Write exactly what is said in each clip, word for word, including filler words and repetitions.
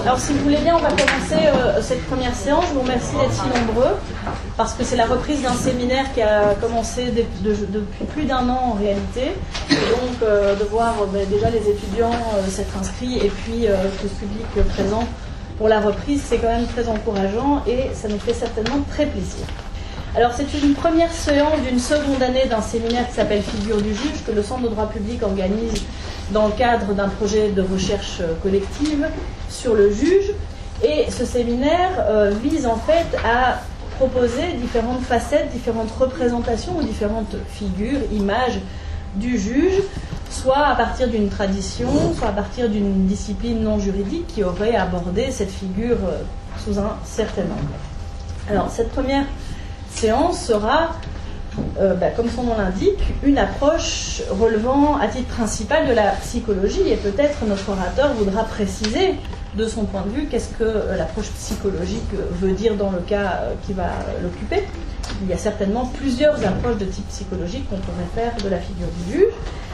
Alors si vous voulez bien, on va commencer euh, cette première séance. Je vous remercie d'être si nombreux, parce que c'est la reprise d'un séminaire qui a commencé de, de, depuis plus d'un an en réalité. Et donc euh, de voir euh, ben, déjà les étudiants euh, s'être inscrits et puis euh, tout ce public euh, présent pour la reprise, c'est quand même très encourageant et ça nous fait certainement très plaisir. Alors c'est une première séance d'une seconde année d'un séminaire qui s'appelle Figure du juge, que le Centre de droit public organise dans le cadre d'un projet de recherche collective sur le juge. Et ce séminaire euh, vise en fait à proposer différentes facettes, différentes représentations ou différentes figures, images du juge, soit à partir d'une tradition, soit à partir d'une discipline non juridique qui aurait abordé cette figure euh, sous un certain angle. Alors cette première séance sera, euh, bah, comme son nom l'indique, une approche relevant à titre principal de la psychologie, et peut-être notre orateur voudra préciser de son point de vue qu'est-ce que euh, l'approche psychologique veut dire dans le cas euh, qui va euh, l'occuper. Il y a certainement plusieurs approches de type psychologique qu'on pourrait faire de la figure du juge.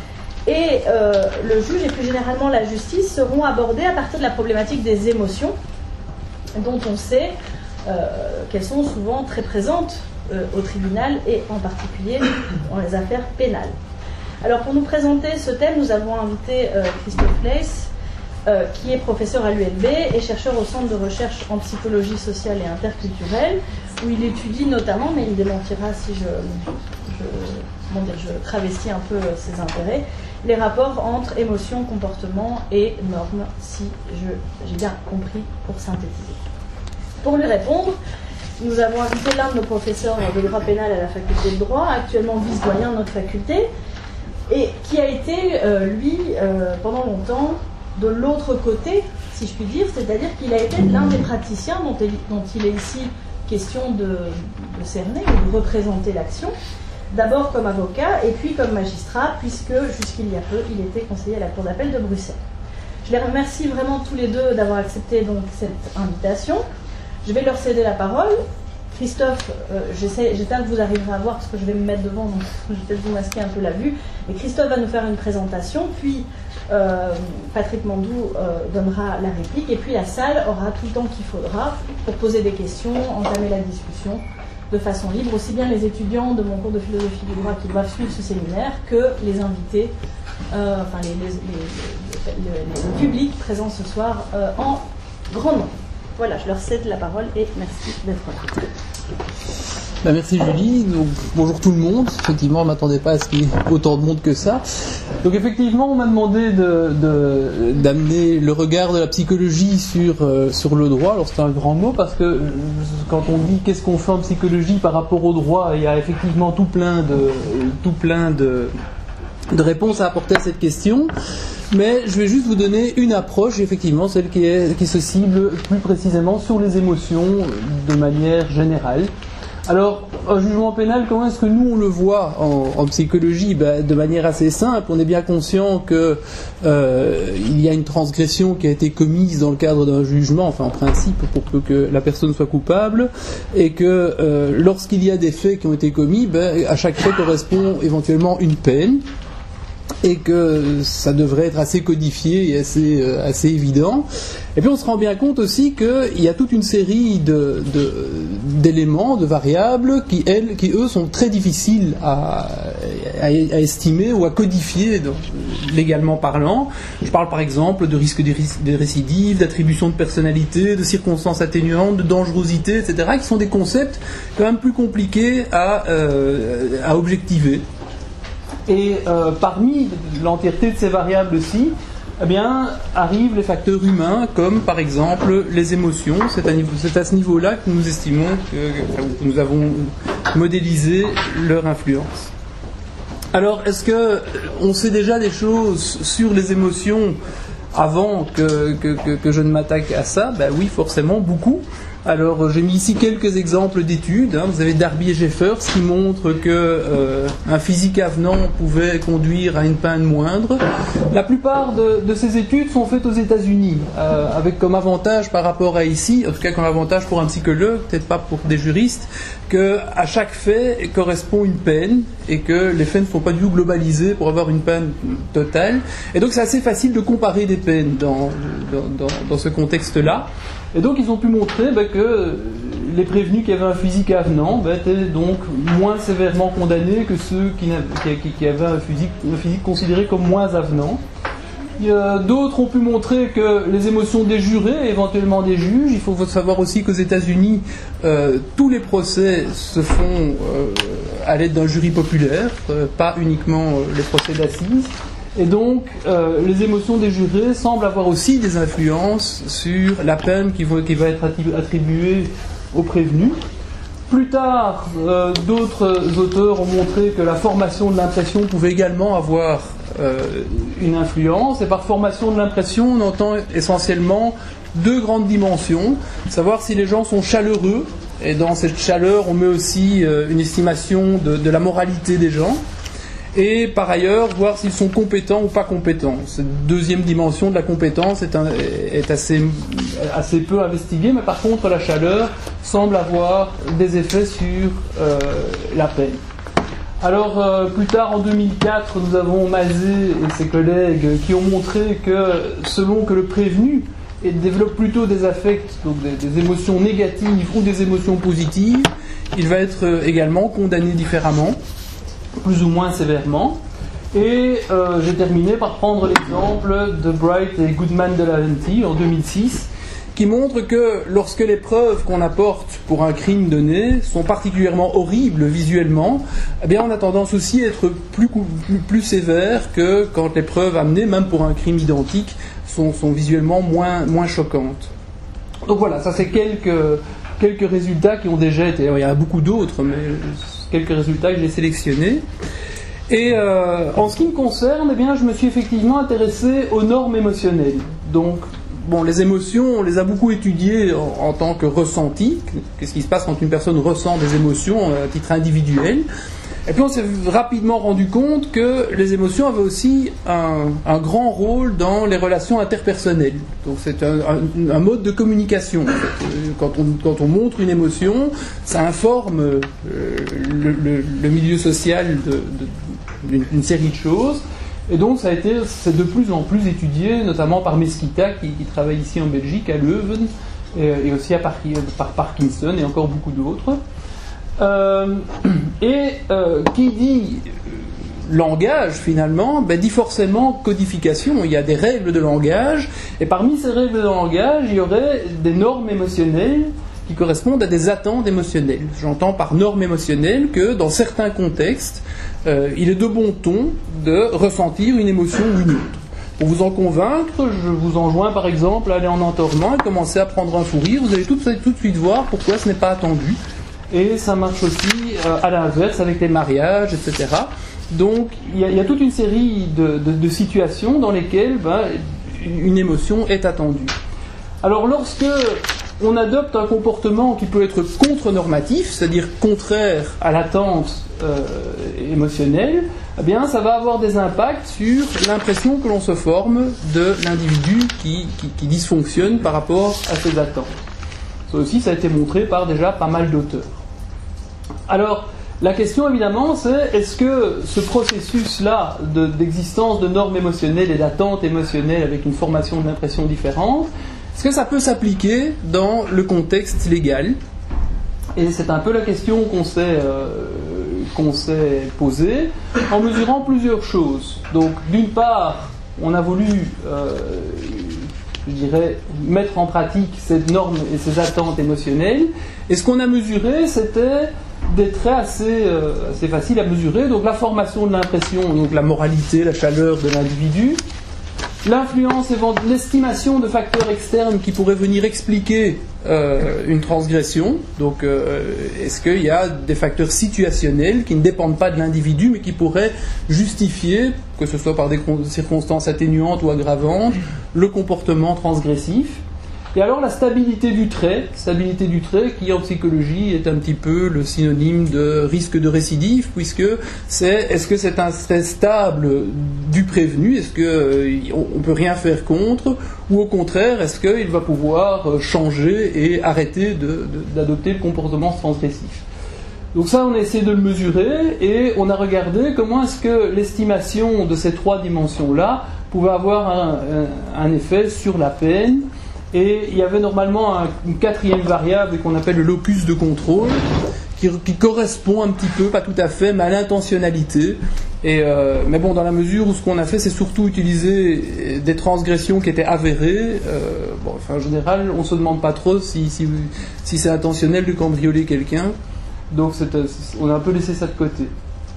Et euh, le juge et plus généralement la justice seront abordés à partir de la problématique des émotions, dont on sait euh, qu'elles sont souvent très présentes euh, au tribunal et en particulier dans les affaires pénales. Alors pour nous présenter ce thème, nous avons invité euh, Christophe Leys, euh, qui est professeur à l'U L B et chercheur au Centre de recherche en psychologie sociale et interculturelle, où il étudie notamment, mais il démentira si je, je, comment dire, je travestis un peu ses intérêts, les rapports entre émotions, comportement et normes, si je, j'ai bien compris pour synthétiser. Pour lui répondre, nous avons invité l'un de nos professeurs de droit pénal à la faculté de droit, actuellement vice-doyen de notre faculté, et qui a été, euh, lui, euh, pendant longtemps, de l'autre côté, si je puis dire, c'est-à-dire qu'il a été l'un des praticiens dont il, dont il est ici question de, de cerner ou de représenter l'action, d'abord comme avocat et puis comme magistrat, puisque jusqu'il y a peu, il était conseiller à la Cour d'appel de Bruxelles. Je les remercie vraiment tous les deux d'avoir accepté donc cette invitation. Je vais leur céder la parole. Christophe, euh, j'essaie, j'espère que vous arriverez à voir parce que je vais me mettre devant, donc je vais peut-être vous masquer un peu la vue. Et Christophe va nous faire une présentation, puis euh, Patrick Mandou euh, donnera la réplique, et puis la salle aura tout le temps qu'il faudra pour poser des questions, entamer la discussion de façon libre, aussi bien les étudiants de mon cours de philosophie du droit qui doivent suivre ce séminaire que les invités, euh, enfin les, les, les, les, les, le public présent ce soir euh, en grand nombre. Voilà, je leur cède la parole et merci d'être là. Ben merci Julie, donc bonjour tout le monde. Effectivement, on ne m'attendait pas à ce qu'il y ait autant de monde que ça. Donc effectivement, on m'a demandé de, de, d'amener le regard de la psychologie sur, euh, sur le droit. Alors c'est un grand mot parce que quand on dit qu'est-ce qu'on fait en psychologie par rapport au droit, il y a effectivement tout plein de, tout plein de, de réponses à apporter à cette question. Mais je vais juste vous donner une approche, effectivement, celle qui, est, qui se cible plus précisément sur les émotions de manière générale. Alors, un jugement pénal, comment est-ce que nous on le voit en, en psychologie? Ben, de manière assez simple, on est bien conscient que euh, il y a une transgression qui a été commise dans le cadre d'un jugement, enfin en principe pour peu que la personne soit coupable, et que euh, lorsqu'il y a des faits qui ont été commis, ben, à chaque fait correspond éventuellement une peine, et que ça devrait être assez codifié et assez, euh, assez évident. Et puis on se rend bien compte aussi qu'il y a toute une série de, de, d'éléments, de variables qui, elles, qui eux sont très difficiles à, à, à estimer ou à codifier donc, légalement parlant. Je parle par exemple de risque de récidive, d'attribution de personnalité, de circonstances atténuantes, de dangerosité, et cetera, qui sont des concepts quand même plus compliqués à, euh, à objectiver. Et euh, parmi l'entièreté de ces variables aussi, eh bien, arrivent les facteurs humains, comme par exemple les émotions. C'est à, niveau, c'est à ce niveau-là que nous estimons que, que, que nous avons modélisé leur influence. Alors, est-ce que on sait déjà des choses sur les émotions avant que, que, que, que je ne m'attaque à ça? Ben oui, forcément, beaucoup. Alors j'ai mis ici quelques exemples d'études. Hein. Vous avez Darby et Jeffers qui montrent que euh, un physique avenant pouvait conduire à une peine moindre. La plupart de, de ces études sont faites aux États-Unis, euh, avec comme avantage par rapport à ici, en tout cas comme avantage pour un psychologue, peut-être pas pour des juristes, que à chaque fait correspond une peine et que les faits ne sont pas du tout globalisés pour avoir une peine totale. Et donc c'est assez facile de comparer des peines dans, dans, dans, dans ce contexte-là. Et donc ils ont pu montrer ben, que les prévenus qui avaient un physique avenant ben, étaient donc moins sévèrement condamnés que ceux qui, qui, qui avaient un physique, un physique considéré comme moins avenant. D'autres ont pu montrer que les émotions des jurés, éventuellement des juges, il faut savoir aussi qu'aux États-Unis, euh, tous les procès se font euh, à l'aide d'un jury populaire, euh, pas uniquement euh, les procès d'assises. Et donc, euh, les émotions des jurés semblent avoir aussi des influences sur la peine qui va, qui va être attribuée aux prévenus. Plus tard, euh, d'autres auteurs ont montré que la formation de l'impression pouvait également avoir euh, une influence. Et par formation de l'impression, on entend essentiellement deux grandes dimensions. Savoir si les gens sont chaleureux, et dans cette chaleur, on met aussi euh, une estimation de, de la moralité des gens. Et par ailleurs, voir s'ils sont compétents ou pas compétents. Cette deuxième dimension de la compétence est, un, est assez, assez peu investiguée, mais par contre, la chaleur semble avoir des effets sur euh, la peine. Alors, euh, plus tard, en deux mille quatre, nous avons Mazet et ses collègues qui ont montré que, selon que le prévenu développe plutôt des affects, donc des, des émotions négatives ou des émotions positives, il va être également condamné différemment, plus ou moins sévèrement. Et euh, j'ai terminé par prendre l'exemple de Bright et Goodman de Laventi en deux mille six, qui montre que lorsque les preuves qu'on apporte pour un crime donné sont particulièrement horribles visuellement, eh bien on a tendance aussi à être plus, plus, plus sévère que quand les preuves amenées, même pour un crime identique, sont, sont visuellement moins, moins choquantes. Donc voilà, ça c'est quelques, quelques résultats qui ont déjà été... Il y en a beaucoup d'autres, mais quelques résultats que j'ai sélectionnés. Et euh, en ce qui me concerne, eh bien, je me suis effectivement intéressé aux normes émotionnelles. Donc, bon, les émotions, on les a beaucoup étudiées en, en tant que ressenti. Qu'est-ce qui se passe quand une personne ressent des émotions à titre individuel? Et puis on s'est rapidement rendu compte que les émotions avaient aussi un, un grand rôle dans les relations interpersonnelles. Donc c'est un, un, un mode de communication. En fait. Quand on, quand on montre une émotion, ça informe euh, le, le, le milieu social de, de, d'une, d'une série de choses. Et donc ça a été, c'est de plus en plus étudié, notamment par Mesquita, qui, qui travaille ici en Belgique, à Leuven, et, et aussi à par, par Parkinson et encore beaucoup d'autres. Euh, et euh, qui dit langage finalement, ben, dit forcément codification. Il y a des règles de langage, et parmi ces règles de langage, il y aurait des normes émotionnelles qui correspondent à des attentes émotionnelles. J'entends par normes émotionnelles que dans certains contextes, euh, il est de bon ton de ressentir une émotion ou une autre. Pour vous en convaincre, je vous enjoins par exemple à aller en enterrement et commencer à prendre un fou rire. Vous allez tout, tout de suite voir pourquoi ce n'est pas attendu. Et ça marche aussi euh, à l'inverse avec les mariages, et cetera. Donc il y, y a toute une série de, de, de situations dans lesquelles ben, une émotion est attendue. Alors lorsque on adopte un comportement qui peut être contre-normatif, c'est-à-dire contraire à l'attente euh, émotionnelle, eh bien ça va avoir des impacts sur l'impression que l'on se forme de l'individu qui, qui, qui dysfonctionne par rapport à ses attentes. Ça aussi, ça a été montré par déjà pas mal d'auteurs. Alors, la question évidemment, c'est est-ce que ce processus-là de, d'existence de normes émotionnelles et d'attentes émotionnelles avec une formation de l'impression différente, est-ce que ça peut s'appliquer dans le contexte légal? Et c'est un peu la question qu'on s'est, euh, qu'on s'est posée en mesurant plusieurs choses. Donc, d'une part, on a voulu... Euh, je dirais, mettre en pratique cette norme et ces attentes émotionnelles. Et ce qu'on a mesuré, c'était des traits assez, euh, assez faciles à mesurer. Donc la formation de l'impression, donc la moralité, la chaleur de l'individu, l'influence et l'estimation de facteurs externes qui pourraient venir expliquer euh, une transgression. Donc euh, est-ce qu'il y a des facteurs situationnels qui ne dépendent pas de l'individu mais qui pourraient justifier, que ce soit par des circonstances atténuantes ou aggravantes, le comportement transgressif. Et alors la stabilité du trait, stabilité du trait qui en psychologie est un petit peu le synonyme de risque de récidive, puisque c'est est-ce que c'est un trait stable du prévenu, est-ce qu'on euh, ne peut rien faire contre, ou au contraire, est-ce qu'il va pouvoir changer et arrêter de, de, d'adopter le comportement transgressif. Donc ça, on a essayé de le mesurer et on a regardé comment est-ce que l'estimation de ces trois dimensions-là pouvait avoir un, un, un effet sur la peine. Et il y avait normalement un, une quatrième variable qu'on appelle le locus de contrôle, qui, qui correspond un petit peu, pas tout à fait, mais à l'intentionnalité. Et, euh, mais bon, dans la mesure où ce qu'on a fait, c'est surtout utiliser des transgressions qui étaient avérées. Euh, bon, enfin, en général, on ne se demande pas trop si, si, si c'est intentionnel de cambrioler quelqu'un. Donc c'est, on a un peu laissé ça de côté.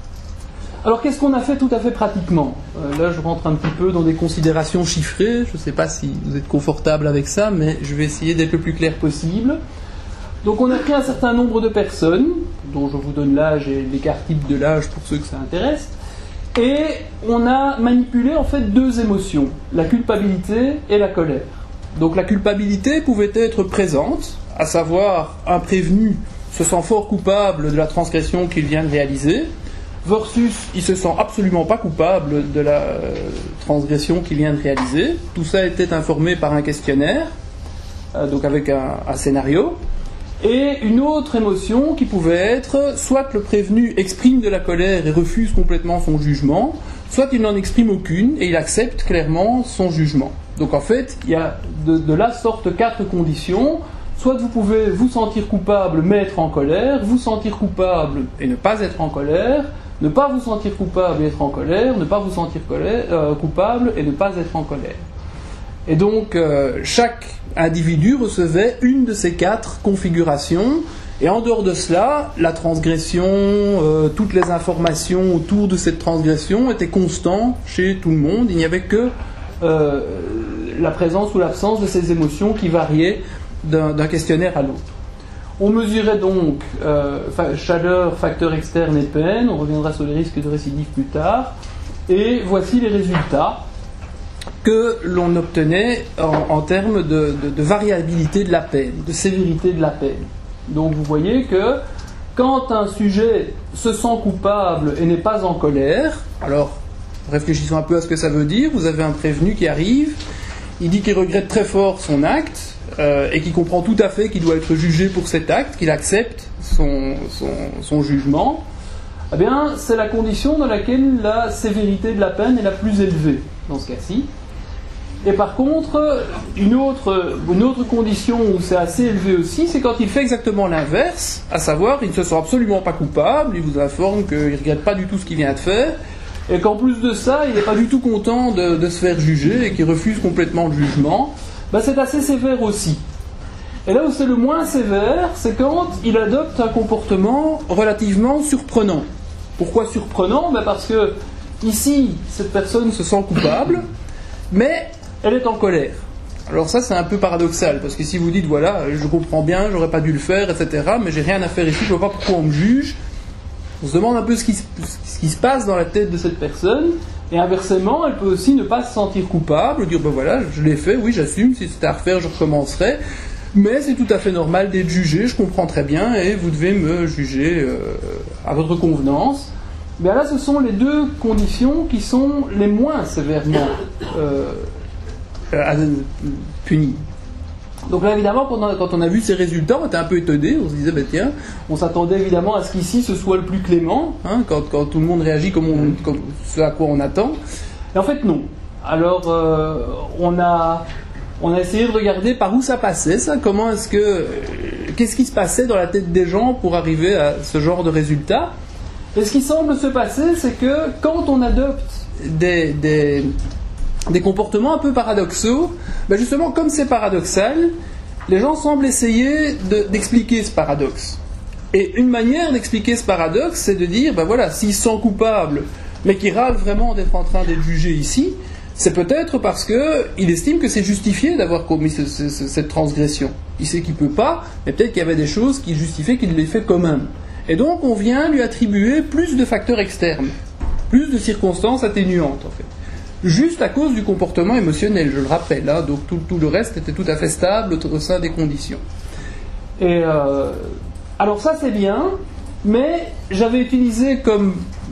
Alors qu'est-ce qu'on a fait tout à fait pratiquement ? euh, Là je rentre un petit peu dans des considérations chiffrées, je ne sais pas si vous êtes confortable avec ça, mais je vais essayer d'être le plus clair possible. Donc on a pris un certain nombre de personnes, dont je vous donne l'âge et l'écart type de l'âge pour ceux que ça intéresse, et on a manipulé en fait deux émotions, la culpabilité et la colère. Donc la culpabilité pouvait être présente, à savoir un prévenu se sent fort coupable de la transgression qu'il vient de réaliser, versus il se sent absolument pas coupable de la euh, transgression qu'il vient de réaliser. Tout ça était informé par un questionnaire, euh, donc avec un, un scénario. Et une autre émotion qui pouvait être, soit le prévenu exprime de la colère et refuse complètement son jugement, soit il n'en exprime aucune et il accepte clairement son jugement. Donc en fait, il y a de, de là sortent quatre conditions. Soit vous pouvez vous sentir coupable mais être en colère, vous sentir coupable et ne pas être en colère, ne pas vous sentir coupable et être en colère, ne pas vous sentir colère, euh, coupable et ne pas être en colère. Et donc euh, chaque individu recevait une de ces quatre configurations, et en dehors de cela, la transgression, euh, toutes les informations autour de cette transgression étaient constantes chez tout le monde. Il n'y avait que euh, la présence ou l'absence de ces émotions qui variaient D'un, d'un questionnaire à l'autre. On mesurait donc euh, fa- chaleur, facteur externe et peine, on reviendra sur les risques de récidive plus tard, et voici les résultats que l'on obtenait en, en termes de, de, de variabilité de la peine, de sévérité de la peine. Donc vous voyez que quand un sujet se sent coupable et n'est pas en colère, alors réfléchissons un peu à ce que ça veut dire, vous avez un prévenu qui arrive, il dit qu'il regrette très fort son acte, Euh, et qui comprend tout à fait qu'il doit être jugé pour cet acte, qu'il accepte son, son, son jugement, eh bien, c'est la condition dans laquelle la sévérité de la peine est la plus élevée, dans ce cas-ci. Et par contre, une autre, une autre condition où c'est assez élevé aussi, c'est quand il fait exactement l'inverse, à savoir, il ne se sent absolument pas coupable, il vous informe qu'il ne regrette pas du tout ce qu'il vient de faire, et qu'en plus de ça, il n'est pas du tout content de, de se faire juger, et qu'il refuse complètement le jugement. Ben c'est assez sévère aussi. Et là où c'est le moins sévère, c'est quand il adopte un comportement relativement surprenant. Pourquoi surprenant ? Ben parce que ici, cette personne se sent coupable, mais elle est en colère. Alors ça, c'est un peu paradoxal, parce que si vous dites, voilà, je comprends bien, j'aurais pas dû le faire, et cetera, mais j'ai rien à faire ici, je vois pas pourquoi on me juge, on se demande un peu ce qui, ce qui se passe dans la tête de cette personne. Et inversement, elle peut aussi ne pas se sentir coupable, dire ben voilà, je l'ai fait, oui, j'assume, si c'était à refaire, je recommencerai, mais c'est tout à fait normal d'être jugé, je comprends très bien, et vous devez me juger euh, à votre convenance. Bien là, ce sont les deux conditions qui sont les moins sévèrement euh, euh, punies. Donc là, évidemment, quand on a vu ces résultats, on était un peu étonnés, on se disait, ben tiens, on s'attendait évidemment à ce qu'ici, ce soit le plus clément, hein, quand, quand tout le monde réagit comme, on, comme ce à quoi on attend. Et en fait, non. Alors, euh, on a, on a essayé de regarder par où ça passait, ça, comment est-ce que, euh, qu'est-ce qui se passait dans la tête des gens pour arriver à ce genre de résultats. Et ce qui semble se passer, c'est que quand on adopte des... des des comportements un peu paradoxaux, ben justement, comme c'est paradoxal, les gens semblent essayer de, d'expliquer ce paradoxe. Et une manière d'expliquer ce paradoxe, c'est de dire, ben voilà, s'il se sent coupable, mais qu'il râle vraiment d'être en train d'être jugé ici, c'est peut-être parce qu'il estime que c'est justifié d'avoir commis ce, ce, cette transgression. Il sait qu'il ne peut pas, mais peut-être qu'il y avait des choses qui justifiaient qu'il l'ait fait quand même. Et donc, on vient lui attribuer plus de facteurs externes, plus de circonstances atténuantes, en fait. juste à cause du comportement émotionnel, je le rappelle, hein, donc tout, tout le reste était tout à fait stable au, au sein des conditions. Et euh, alors ça c'est bien, mais j'avais utilisé comme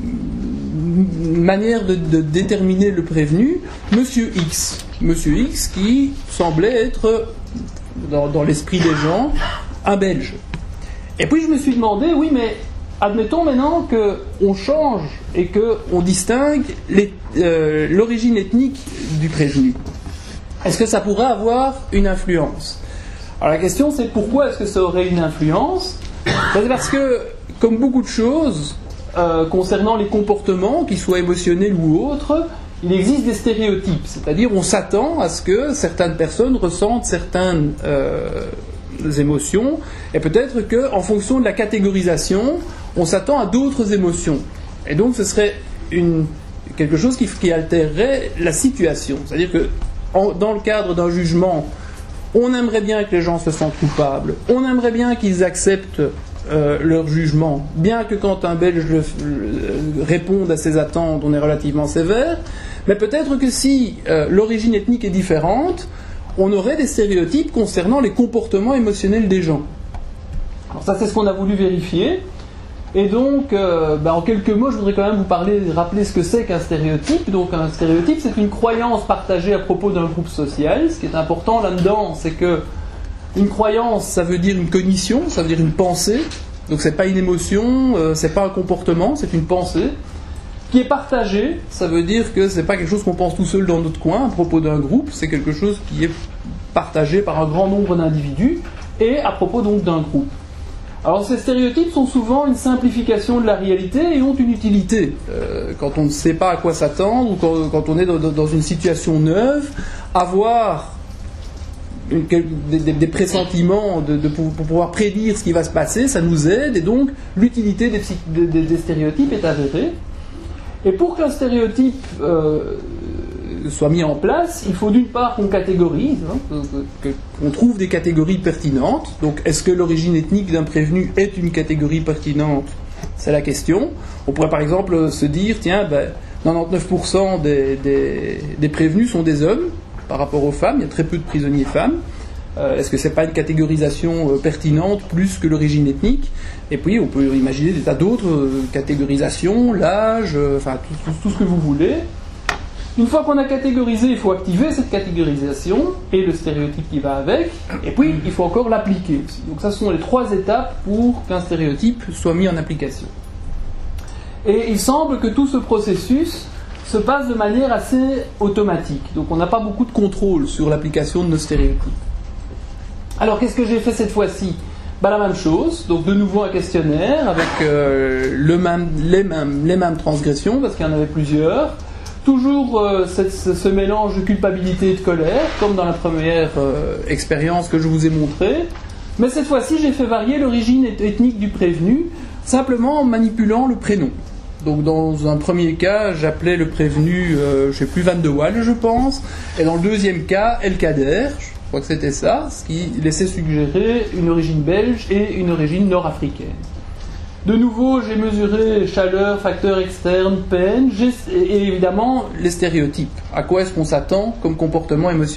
manière de, de déterminer le prévenu Monsieur X. Monsieur X qui semblait être, dans, dans l'esprit des gens, un Belge. Et puis je me suis demandé, oui mais admettons maintenant qu'on change et qu'on distingue les, euh, l'origine ethnique du prévenu. Est-ce que ça pourrait avoir une influence ? Alors la question c'est pourquoi est-ce que ça aurait une influence ? C'est parce que, comme beaucoup de choses, euh, concernant les comportements, qu'ils soient émotionnels ou autres, il existe des stéréotypes. C'est-à-dire on s'attend à ce que certaines personnes ressentent certaines euh, émotions, et peut-être qu'en fonction de la catégorisation, on s'attend à d'autres émotions. Et donc ce serait une, quelque chose qui, qui altérerait la situation. C'est-à-dire que en, dans le cadre d'un jugement, on aimerait bien que les gens se sentent coupables, on aimerait bien qu'ils acceptent euh, leur jugement, bien que quand un Belge le, le, réponde à ses attentes, on est relativement sévère, mais peut-être que si euh, l'origine ethnique est différente, on aurait des stéréotypes concernant les comportements émotionnels des gens. Alors ça c'est ce qu'on a voulu vérifier. Et donc, euh, bah en quelques mots, je voudrais quand même vous parler, rappeler ce que c'est qu'un stéréotype. Donc, un stéréotype, c'est une croyance partagée à propos d'un groupe social. Ce qui est important là-dedans, c'est que une croyance, ça veut dire une cognition, ça veut dire une pensée. Donc, c'est pas une émotion, euh, c'est pas un comportement, c'est une pensée qui est partagée. Ça veut dire que c'est pas quelque chose qu'on pense tout seul dans notre coin à propos d'un groupe. C'est quelque chose qui est partagé par un grand nombre d'individus et à propos donc d'un groupe. Alors ces stéréotypes sont souvent une simplification de la réalité et ont une utilité. Euh, quand on ne sait pas à quoi s'attendre ou quand, quand on est dans, dans une situation neuve, avoir une, des, des pressentiments de, de, pour, pour pouvoir prédire ce qui va se passer, ça nous aide et donc l'utilité des, des, des stéréotypes est avérée. Et pour qu'un stéréotype euh, soit mis en place, il faut d'une part qu'on catégorise, hein, que, qu'on trouve des catégories pertinentes. Donc, est-ce que l'origine ethnique d'un prévenu est une catégorie pertinente ? C'est la question. On pourrait par exemple se dire, tiens, ben, quatre-vingt-dix-neuf pour cent des, des, des prévenus sont des hommes par rapport aux femmes, il y a très peu de prisonniers femmes. Euh, est-ce que c'est pas une catégorisation euh, pertinente plus que l'origine ethnique ? Et puis, on peut imaginer des tas d'autres euh, catégorisations, l'âge, euh, enfin, tout, tout, tout ce que vous voulez. Une fois qu'on a catégorisé, il faut activer cette catégorisation et le stéréotype qui va avec, et puis il faut encore l'appliquer aussi. Donc ça, ce sont les trois étapes pour qu'un stéréotype soit mis en application. Et il semble que tout ce processus se passe de manière assez automatique. Donc on n'a pas beaucoup de contrôle sur l'application de nos stéréotypes. Alors qu'est-ce que j'ai fait cette fois-ci ? Ben, la même chose, donc de nouveau un questionnaire avec euh, le même, les, mêmes, les mêmes transgressions, parce qu'il y en avait plusieurs. Toujours euh, cette, ce, ce mélange de culpabilité et de colère, comme dans la première euh, expérience que je vous ai montrée. Mais cette fois-ci, j'ai fait varier l'origine ethnique du prévenu, simplement en manipulant le prénom. Donc dans un premier cas, j'appelais le prévenu, euh, je ne sais plus, Van de Waal, je pense. Et dans le deuxième cas, El Kader, je crois que c'était ça, ce qui laissait suggérer une origine belge et une origine nord-africaine. De nouveau, j'ai mesuré chaleur, facteur externe, peine, et évidemment les stéréotypes. À quoi est-ce qu'on s'attend comme comportement émotionnel ?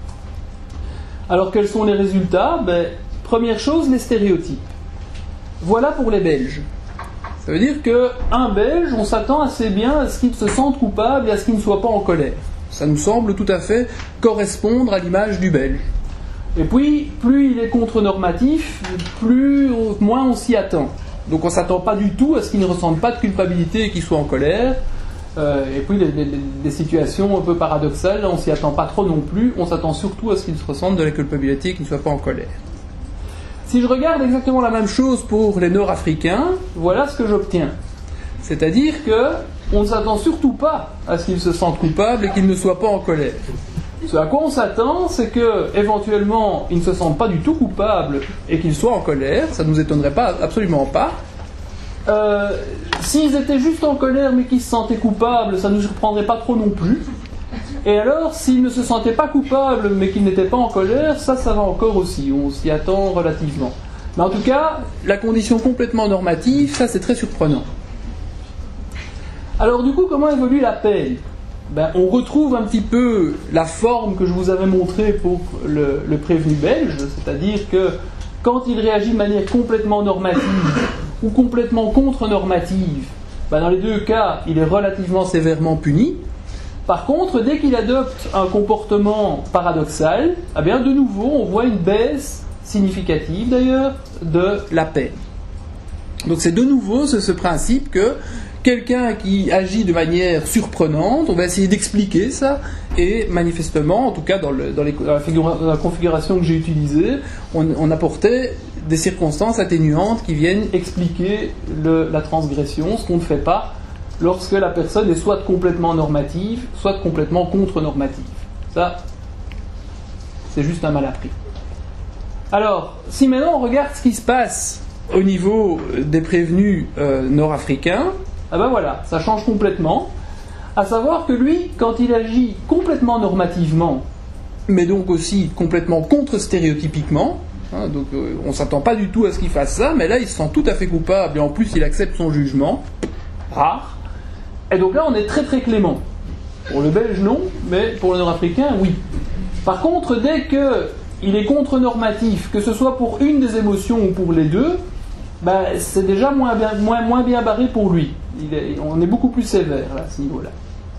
Alors, quels sont les résultats ? Ben, première chose, les stéréotypes. Voilà pour les Belges. Ça veut dire qu'un Belge, on s'attend assez bien à ce qu'il se sente coupable et à ce qu'il ne soit pas en colère. Ça nous semble tout à fait correspondre à l'image du Belge. Et puis, plus il est contre-normatif, plus, moins on s'y attend. Donc on ne s'attend pas du tout à ce qu'il ne ressente pas de culpabilité et qu'il soit en colère. Euh, et puis les, les, les situations un peu paradoxales, on ne s'y attend pas trop non plus. On s'attend surtout à ce qu'il se ressente de la culpabilité et qu'il ne soit pas en colère. Si je regarde exactement la même chose pour les Nord-Africains, voilà ce que j'obtiens. C'est-à-dire qu'on ne s'attend surtout pas à ce qu'ils se sentent coupables et qu'ils ne soient pas en colère. Ce à quoi on s'attend, c'est qu'éventuellement, ils ne se sentent pas du tout coupables et qu'ils soient en colère. Ça ne nous étonnerait pas, absolument pas. Euh, s'ils étaient juste en colère mais qu'ils se sentaient coupables, ça ne nous surprendrait pas trop non plus. Et alors, s'ils ne se sentaient pas coupables mais qu'ils n'étaient pas en colère, ça, ça va encore aussi. On s'y attend relativement. Mais en tout cas, la condition complètement normative, ça c'est très surprenant. Alors du coup, comment évolue la peine ? ben, on retrouve un petit peu la forme que je vous avais montrée pour le, le prévenu belge, c'est-à-dire que quand il réagit de manière complètement normative ou complètement contre-normative, ben, dans les deux cas, il est relativement sévèrement puni. Par contre, dès qu'il adopte un comportement paradoxal, eh bien, de nouveau, on voit une baisse significative d'ailleurs de la peine. Donc c'est de nouveau ce, ce principe que quelqu'un qui agit de manière surprenante, on va essayer d'expliquer ça, et manifestement, en tout cas dans, le, dans, les, dans, la, figura, dans la configuration que j'ai utilisée, on, on apportait des circonstances atténuantes qui viennent expliquer le, la transgression, ce qu'on ne fait pas lorsque la personne est soit complètement normative, soit complètement contre-normative. Ça, c'est juste un mal appris. Alors, si maintenant on regarde ce qui se passe au niveau des prévenus euh, nord-africains, ah ben voilà, ça change complètement. À savoir que lui, quand il agit complètement normativement, mais donc aussi complètement contre-stéréotypiquement, hein, donc euh, on ne s'attend pas du tout à ce qu'il fasse ça, mais là il se sent tout à fait coupable et en plus il accepte son jugement, rare. Et donc là on est très très clément. Pour le Belge non, mais pour le nord-africain oui. Par contre, dès qu'il est contre-normatif, que ce soit pour une des émotions ou pour les deux, ben, c'est déjà moins bien, moins, moins bien barré pour lui. Il est, on est beaucoup plus sévère là, à ce niveau-là.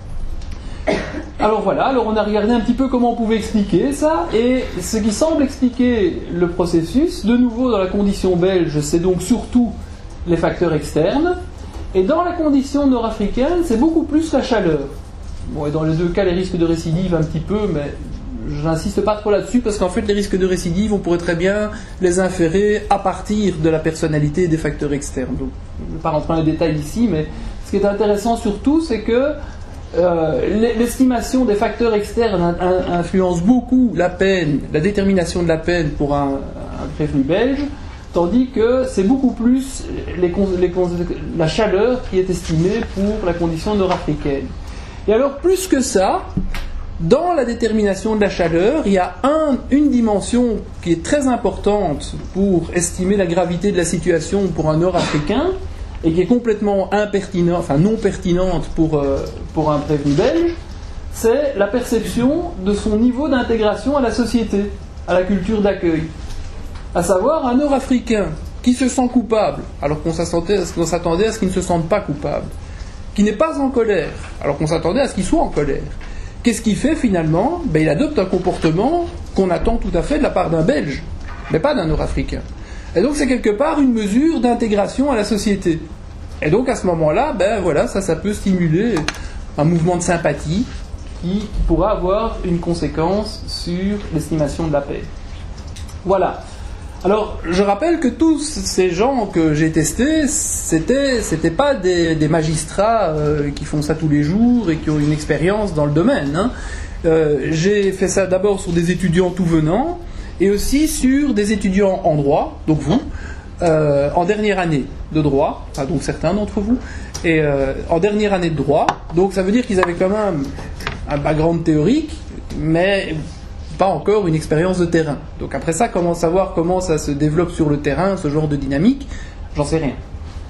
Alors voilà, alors on a regardé un petit peu comment on pouvait expliquer ça, et ce qui semble expliquer le processus, de nouveau dans la condition belge, c'est donc surtout les facteurs externes, et dans la condition nord-africaine, c'est beaucoup plus la chaleur. Bon, et dans les deux cas, les risques de récidive un petit peu, mais j'insiste pas trop là-dessus, parce qu'en fait, les risques de récidive, on pourrait très bien les inférer à partir de la personnalité et des facteurs externes. Donc, je ne vais pas rentrer dans les détails ici, mais ce qui est intéressant surtout, c'est que euh, l'estimation des facteurs externes influence beaucoup la peine, la détermination de la peine pour un, un prévenu belge, tandis que c'est beaucoup plus les, les, la chaleur qui est estimée pour la condition nord-africaine. Et alors, plus que ça, dans la détermination de la chaleur, il y a un, une dimension qui est très importante pour estimer la gravité de la situation pour un nord-africain, et qui est complètement impertinente, enfin non pertinente pour, euh, pour un prévenu belge, c'est la perception de son niveau d'intégration à la société, à la culture d'accueil. À savoir, un nord-africain qui se sent coupable, alors qu'on s'attendait, qu'on s'attendait à ce qu'il ne se sente pas coupable, qui n'est pas en colère, alors qu'on s'attendait à ce qu'il soit en colère. Qu'est-ce qu'il fait finalement ? Ben, il adopte un comportement qu'on attend tout à fait de la part d'un Belge, mais pas d'un Nord-Africain. Et donc c'est quelque part une mesure d'intégration à la société. Et donc à ce moment-là, ben voilà, ça, ça peut stimuler un mouvement de sympathie qui pourra avoir une conséquence sur l'estimation de la peine. Voilà. Alors, je rappelle que tous ces gens que j'ai testés, c'était, c'était pas des, des magistrats euh, qui font ça tous les jours et qui ont une expérience dans le domaine. Hein. Euh, j'ai fait ça d'abord sur des étudiants tout venant et aussi sur des étudiants en droit, donc vous, euh, en dernière année de droit, enfin, donc certains d'entre vous, et euh, en dernière année de droit. Donc ça veut dire qu'ils avaient quand même un background théorique, mais pas encore une expérience de terrain. Donc après ça, comment savoir comment ça se développe sur le terrain, ce genre de dynamique ? J'en sais rien.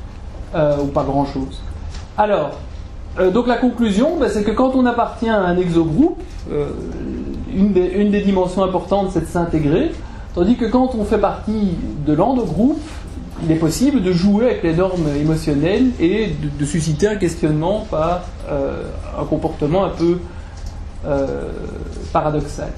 Euh, ou pas grand-chose. Alors, euh, donc la conclusion, ben, c'est que quand on appartient à un exogroupe, euh, une, des, une des dimensions importantes, c'est de s'intégrer, tandis que quand on fait partie de l'endogroupe, il est possible de jouer avec les normes émotionnelles et de, de susciter un questionnement par euh, un comportement un peu euh, paradoxal.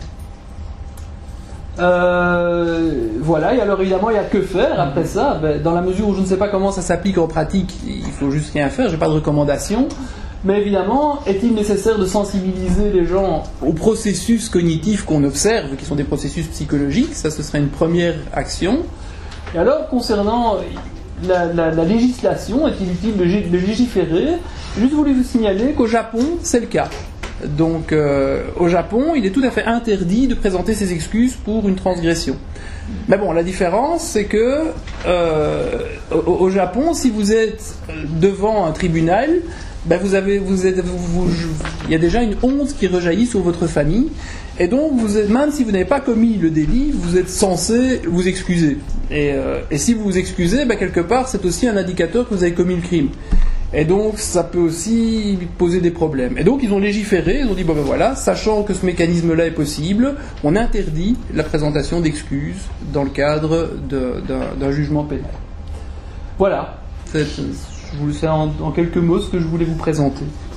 Euh, voilà, et alors évidemment il y a que faire après ça, ben, dans la mesure où je ne sais pas comment ça s'applique en pratique, il faut juste rien faire, j'ai pas de recommandation, mais évidemment, est-il nécessaire de sensibiliser les gens aux processus cognitifs qu'on observe, qui sont des processus psychologiques, ça ce serait une première action. Et alors concernant la, la, la législation, est-il utile de, de légiférer ? J'ai juste voulu vous signaler qu'au Japon c'est le cas. Donc, euh, au Japon, il est tout à fait interdit de présenter ses excuses pour une transgression. Mais bon, la différence, c'est que euh, au, au Japon, si vous êtes devant un tribunal, ben vous avez, vous êtes, vous, vous, il y a déjà une honte qui rejaillit sur votre famille, et donc vous êtes, même si vous n'avez pas commis le délit, vous êtes censé vous excuser. Et, euh, et si vous vous excusez, ben quelque part, c'est aussi un indicateur que vous avez commis le crime. Et donc, ça peut aussi poser des problèmes. Et donc, ils ont légiféré, ils ont dit, bon ben voilà, sachant que ce mécanisme-là est possible, on interdit la présentation d'excuses dans le cadre de, d'un, d'un jugement pénal. Voilà. C'est, je vous le sais en, en quelques mots ce que je voulais vous présenter.